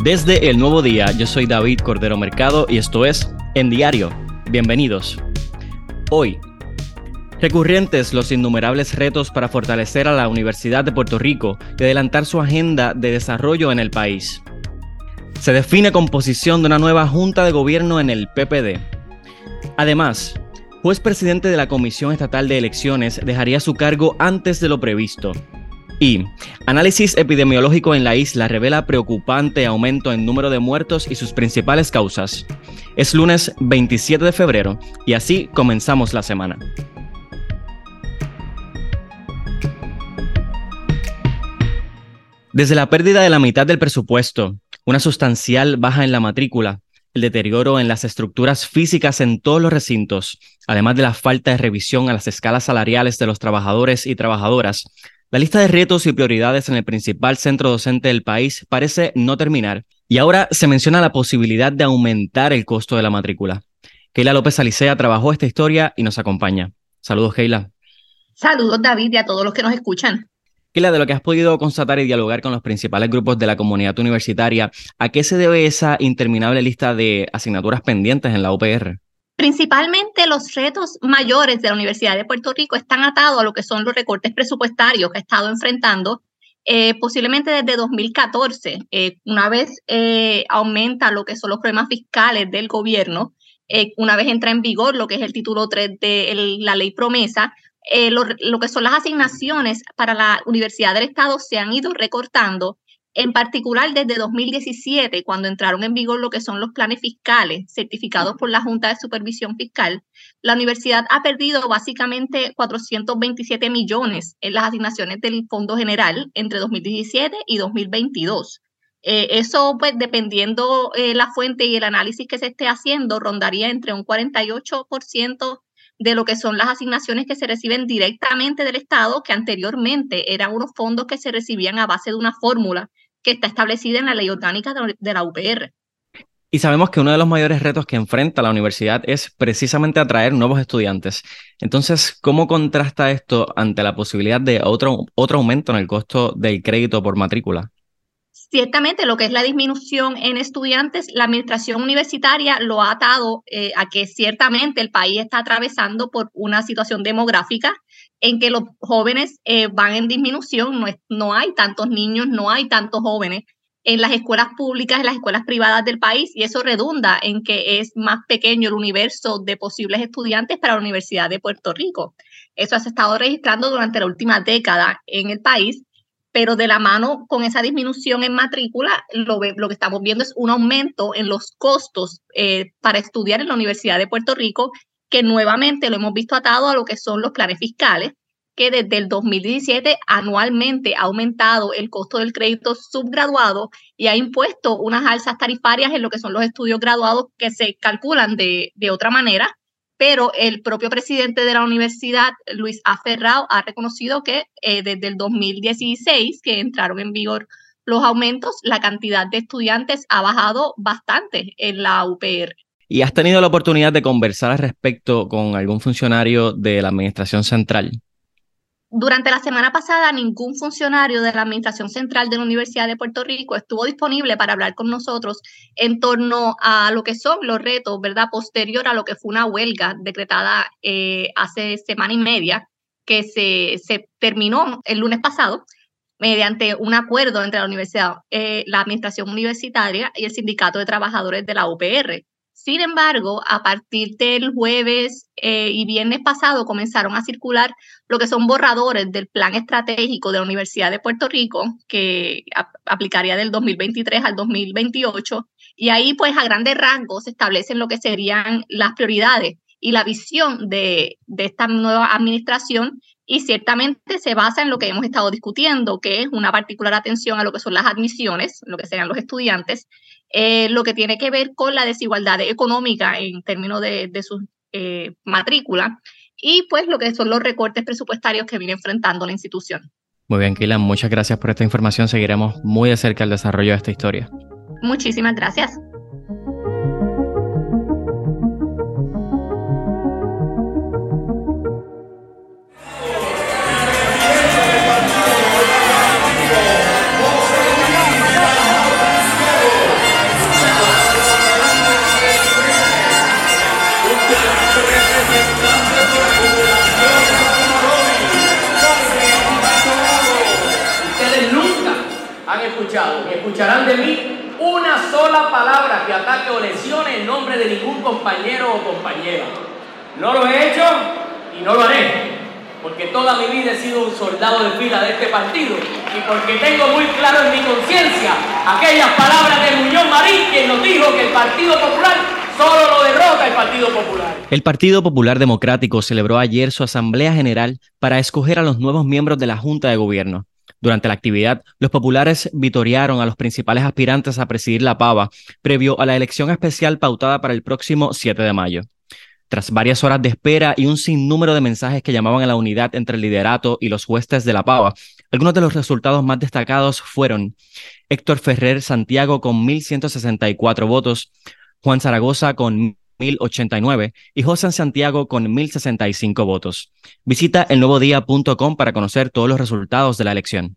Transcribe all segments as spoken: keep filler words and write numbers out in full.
Desde El Nuevo Día, yo soy David Cordero Mercado y esto es En Diario. Bienvenidos. Hoy, recurrentes los innumerables retos para fortalecer a la Universidad de Puerto Rico y adelantar su agenda de desarrollo en el país. Se define composición de una nueva Junta de Gobierno en el P P D. Además, juez presidente de la Comisión Estatal de Elecciones dejaría su cargo antes de lo previsto. Y análisis epidemiológico en la isla revela preocupante aumento en número de muertos y sus principales causas. Es lunes veintisiete de febrero y así comenzamos la semana. Desde la pérdida de la mitad del presupuesto, una sustancial baja en la matrícula, el deterioro en las estructuras físicas en todos los recintos, además de la falta de revisión a las escalas salariales de los trabajadores y trabajadoras, la lista de retos y prioridades en el principal centro docente del país parece no terminar y ahora se menciona la posibilidad de aumentar el costo de la matrícula. Keila López Alicea trabajó esta historia y nos acompaña. Saludos, Keila. Saludos, David, y a todos los que nos escuchan. Keila, de lo que has podido constatar y dialogar con los principales grupos de la comunidad universitaria, ¿a qué se debe esa interminable lista de asignaturas pendientes en la U P R? Principalmente los retos mayores de la Universidad de Puerto Rico están atados a lo que son los recortes presupuestarios que ha estado enfrentando eh, posiblemente desde dos mil catorce. Eh, una vez eh, aumenta lo que son los problemas fiscales del gobierno, eh, una vez entra en vigor lo que es el título tres de el, la ley promesa, eh, lo, lo que son las asignaciones para la Universidad del Estado se han ido recortando. En particular, desde dos mil diecisiete, cuando entraron en vigor lo que son los planes fiscales certificados por la Junta de Supervisión Fiscal, la universidad ha perdido básicamente cuatrocientos veintisiete millones en las asignaciones del Fondo General entre dos mil diecisiete y dos mil veintidós. Eh, eso, pues, dependiendo eh, la fuente y el análisis que se esté haciendo, rondaría entre un cuarenta y ocho por ciento de lo que son las asignaciones que se reciben directamente del Estado, que anteriormente eran unos fondos que se recibían a base de una fórmula que está establecida en la ley orgánica de la U P R. Y sabemos que uno de los mayores retos que enfrenta la universidad es precisamente atraer nuevos estudiantes. Entonces, ¿cómo contrasta esto ante la posibilidad de otro, otro aumento en el costo del crédito por matrícula? Ciertamente, lo que es la disminución en estudiantes, la administración universitaria lo ha atado eh, a que ciertamente el país está atravesando por una situación demográfica en que los jóvenes eh, van en disminución, no, es, no hay tantos niños, no hay tantos jóvenes en las escuelas públicas, en las escuelas privadas del país, y eso redunda en que es más pequeño el universo de posibles estudiantes para la Universidad de Puerto Rico. Eso se ha estado registrando durante la última década en el país, pero de la mano con esa disminución en matrícula, lo, lo que estamos viendo es un aumento en los costos eh, para estudiar en la Universidad de Puerto Rico, que nuevamente lo hemos visto atado a lo que son los planes fiscales, que desde el dos mil diecisiete anualmente ha aumentado el costo del crédito subgraduado y ha impuesto unas alzas tarifarias en lo que son los estudios graduados que se calculan de, de otra manera, pero el propio presidente de la universidad, Luis A. Ferrao, ha reconocido que eh, desde el dos mil dieciséis, que entraron en vigor los aumentos, la cantidad de estudiantes ha bajado bastante en la U P R. ¿Y has tenido la oportunidad de conversar al respecto con algún funcionario de la Administración Central? Durante la semana pasada, ningún funcionario de la Administración Central de la Universidad de Puerto Rico estuvo disponible para hablar con nosotros en torno a lo que son los retos, ¿verdad?, posterior a lo que fue una huelga decretada eh, hace semana y media, que se, se terminó el lunes pasado mediante un acuerdo entre la universidad, eh, la Administración Universitaria y el Sindicato de Trabajadores de la U P R. Sin embargo, a partir del jueves eh, y viernes pasado comenzaron a circular lo que son borradores del plan estratégico de la Universidad de Puerto Rico, que a- aplicaría del dos mil veintitrés al dos mil veintiocho, y ahí pues a grandes rasgos se establecen lo que serían las prioridades y la visión de, de esta nueva administración, y ciertamente se basa en lo que hemos estado discutiendo, que es una particular atención a lo que son las admisiones, lo que serían los estudiantes, eh, lo que tiene que ver con la desigualdad económica en términos de, de sus eh, matrículas, y pues lo que son los recortes presupuestarios que viene enfrentando la institución. Muy bien, Keila, muchas gracias por esta información. Seguiremos muy de cerca el desarrollo de esta historia. Muchísimas gracias. escuchado, ni escucharán de mí una sola palabra que ataque o lesione el nombre de ningún compañero o compañera. No lo he hecho y no lo haré, porque toda mi vida he sido un soldado de fila de este partido y porque tengo muy claro en mi conciencia aquellas palabras de Muñoz Marín, quien nos dijo que el Partido Popular solo lo derrota el Partido Popular. El Partido Popular Democrático celebró ayer su Asamblea General para escoger a los nuevos miembros de la Junta de Gobierno. Durante la actividad, los populares vitorearon a los principales aspirantes a presidir la Pava, previo a la elección especial pautada para el próximo siete de mayo. Tras varias horas de espera y un sinnúmero de mensajes que llamaban a la unidad entre el liderato y los huestes de la Pava, algunos de los resultados más destacados fueron Héctor Ferrer Santiago con mil ciento sesenta y cuatro votos, Juan Zaragoza con mil ochenta y nueve y José Santiago con mil sesenta y cinco votos. Visita el nuevo día punto com para conocer todos los resultados de la elección.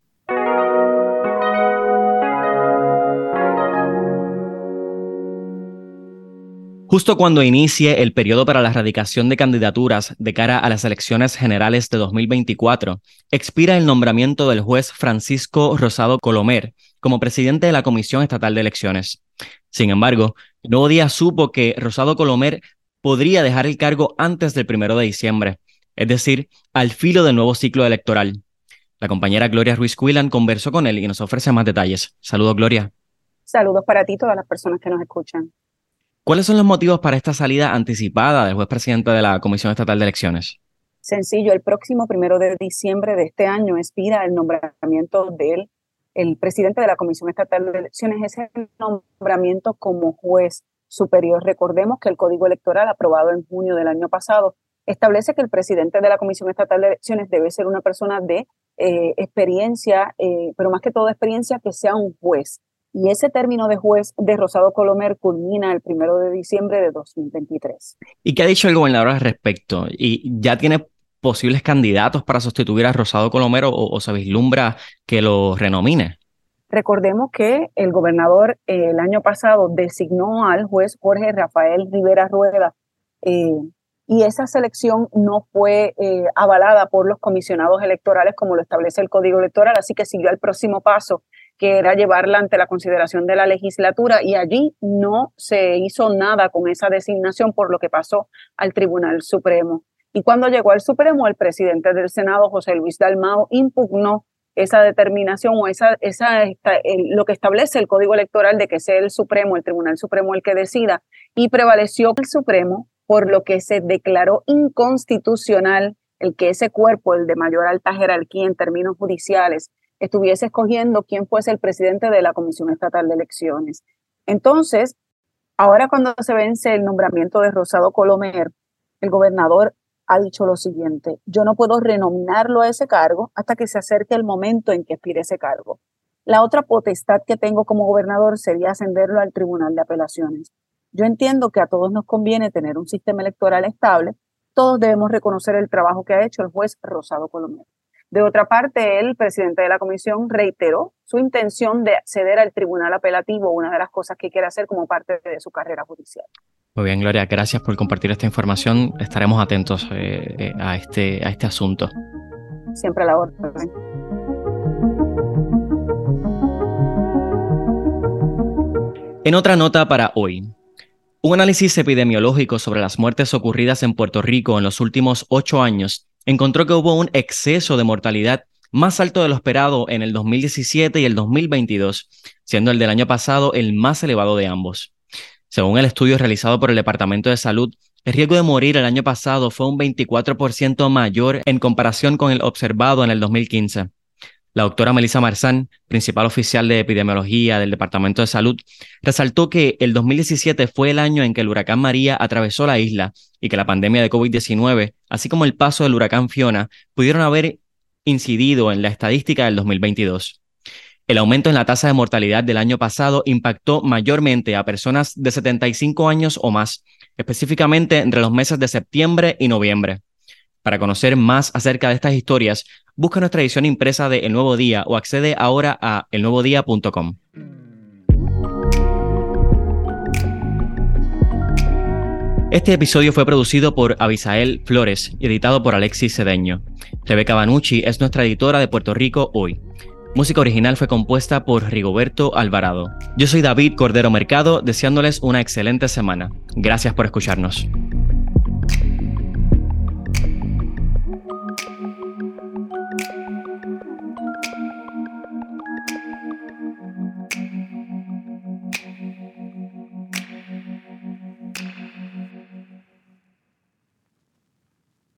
Justo cuando inicie el periodo para la erradicación de candidaturas de cara a las elecciones generales de dos mil veinticuatro, expira el nombramiento del juez Francisco Rosado Colomer como presidente de la Comisión Estatal de Elecciones. Sin embargo, el Nuevo Día supo que Rosado Colomer podría dejar el cargo antes del primero de diciembre, es decir, al filo del nuevo ciclo electoral. La compañera Gloria Ruiz Cuilan conversó con él y nos ofrece más detalles. Saludos, Gloria. Saludos para ti y todas las personas que nos escuchan. ¿Cuáles son los motivos para esta salida anticipada del juez presidente de la Comisión Estatal de Elecciones? Sencillo, el próximo primero de diciembre de este año expira el nombramiento del el presidente de la Comisión Estatal de Elecciones, ese nombramiento como juez superior. Recordemos que el Código Electoral, aprobado en junio del año pasado, establece que el presidente de la Comisión Estatal de Elecciones debe ser una persona de eh, experiencia, eh, pero más que todo experiencia, que sea un juez. Y ese término de juez de Rosado Colomer culmina el primero de diciembre de dos mil veintitrés. ¿Y qué ha dicho el gobernador al respecto? ¿Y ya tiene posibles candidatos para sustituir a Rosado Colomer o, o se vislumbra que lo renomine? Recordemos que el gobernador eh, el año pasado designó al juez Jorge Rafael Rivera Rueda eh, y esa selección no fue eh, avalada por los comisionados electorales como lo establece el Código Electoral, así que siguió el próximo paso, que era llevarla ante la consideración de la legislatura, y allí no se hizo nada con esa designación, por lo que pasó al Tribunal Supremo. Y cuando llegó al Supremo, el presidente del Senado, José Luis Dalmau, impugnó esa determinación o esa, esa, esta, el, lo que establece el Código Electoral de que sea el Supremo, el Tribunal Supremo el que decida, y prevaleció el Supremo, por lo que se declaró inconstitucional el que ese cuerpo, el de mayor alta jerarquía en términos judiciales, estuviese escogiendo quién fuese el presidente de la Comisión Estatal de Elecciones. Entonces, ahora cuando se vence el nombramiento de Rosado Colomer, el gobernador ha dicho lo siguiente: yo no puedo renominarlo a ese cargo hasta que se acerque el momento en que expire ese cargo. La otra potestad que tengo como gobernador sería ascenderlo al Tribunal de Apelaciones. Yo entiendo que a todos nos conviene tener un sistema electoral estable. Todos debemos reconocer el trabajo que ha hecho el juez Rosado Colomer. De otra parte, el presidente de la comisión reiteró su intención de acceder al tribunal apelativo, una de las cosas que quiere hacer como parte de su carrera judicial. Muy bien, Gloria, gracias por compartir esta información. Estaremos atentos eh, eh, a, este, a este asunto. Siempre a la orden. En otra nota para hoy, un análisis epidemiológico sobre las muertes ocurridas en Puerto Rico en los últimos ocho años encontró que hubo un exceso de mortalidad más alto de lo esperado en el dos mil diecisiete y el dos mil veintidós, siendo el del año pasado el más elevado de ambos. Según el estudio realizado por el Departamento de Salud, el riesgo de morir el año pasado fue un veinticuatro por ciento mayor en comparación con el observado en el dos mil quince. La doctora Melissa Marzán, principal oficial de epidemiología del Departamento de Salud, resaltó que el dos mil diecisiete fue el año en que el huracán María atravesó la isla y que la pandemia de COVID diecinueve, así como el paso del huracán Fiona, pudieron haber incidido en la estadística del dos mil veintidós. El aumento en la tasa de mortalidad del año pasado impactó mayormente a personas de setenta y cinco años o más, específicamente entre los meses de septiembre y noviembre. Para conocer más acerca de estas historias, busca nuestra edición impresa de El Nuevo Día o accede ahora a el nuevo día punto com. Este episodio fue producido por Abisael Flores y editado por Alexis Cedeño. Rebeca Banucci es nuestra editora de Puerto Rico Hoy. Música original fue compuesta por Rigoberto Alvarado. Yo soy David Cordero Mercado, deseándoles una excelente semana. Gracias por escucharnos.